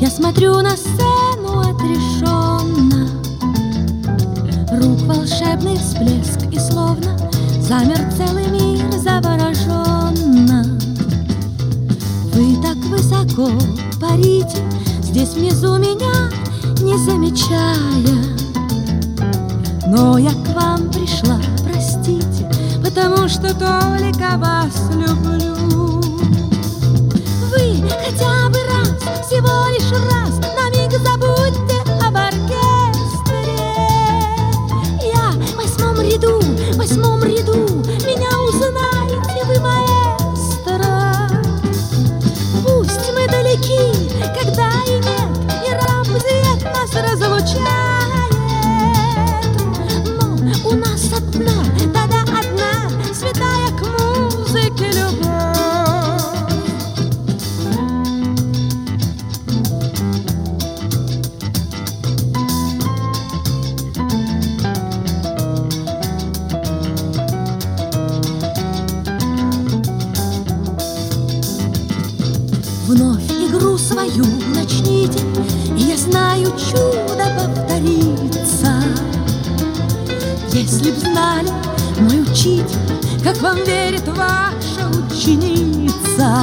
Я смотрю на сцену отрешенно, рук волшебный всплеск, и словно замер целый мир завороженно. Вы так высоко парите, здесь внизу меня не замечая. Но я к вам пришла, простите, потому что только вас люблю. Вы хотя бы раз, всего лишь раз, на миг забудьте об оркестре. Я в восьмом ряду, меня узнаете вы, маэстро. Пусть мы далеки, когда и нет, и рассвет нас разлучает. У нас одна, да-да, одна, святая к музыке любовь. Вновь игру свою начните, и я знаю, чудо повторится. Если б знали, мой учитель, как вам верит ваша ученица.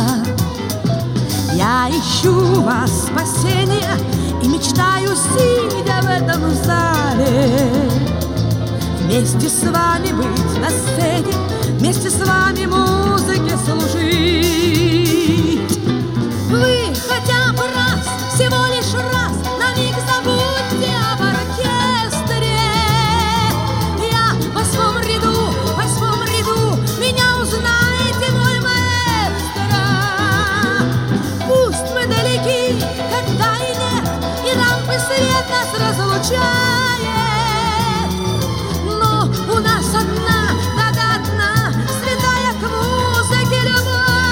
Я ищу вас спасения и мечтаю, сидя в этом зале, вместе с вами быть на сцене, вместе с вами музыке служить. Вы хотя бы раз, всего лишь раз, на миг забудьте об оркестре. Я в восьмом ряду, меня узнаете, мой маэстро. Пусть мы далеки, когда и нет, и рампы свет нас разлучает. Но у нас одна, да-да, одна, святая к музыке любовь.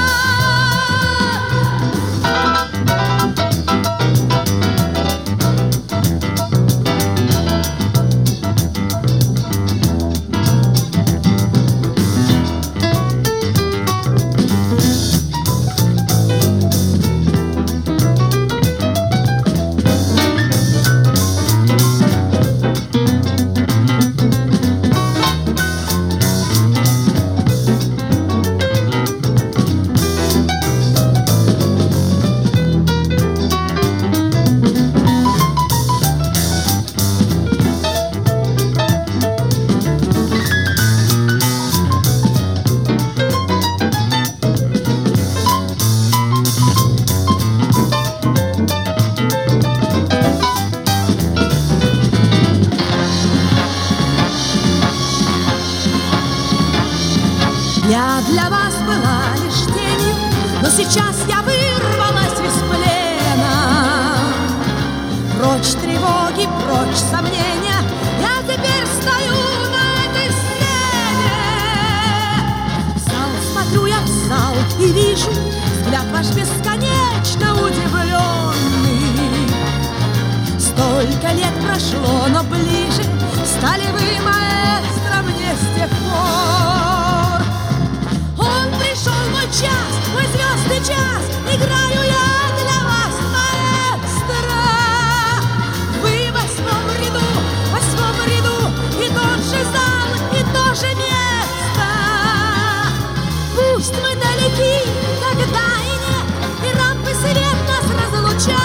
Я для вас была лишь тенью, но сейчас я вырвалась из плена. Прочь тревоги, прочь сомнения, я теперь стою на этой сцене. В зал смотрю я, в зал, и вижу взгляд ваш бесконечно удивленный. Столько лет прошло, но ближе стали вы, маэстро, мне с тех пор. Пришел мой час, мой звездный час, играю я для вас, маэстро. Вы в восьмом ряду, и тот же зал, и то же место. Пусть мы далеки, когда и нет, и рампы свет нас разлучает.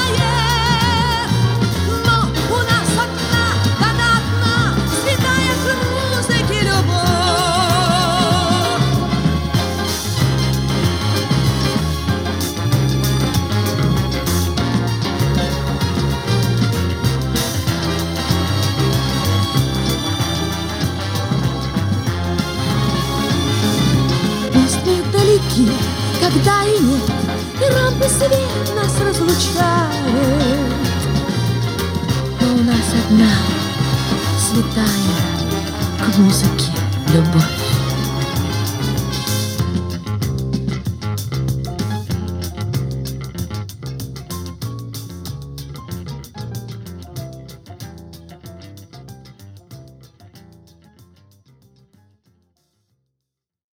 Но у нас одна, да-да, одна, святая к музыке любовь. Когда и нет, и рампы свет нас разлучает. Но у нас одна святая к музыке любовь.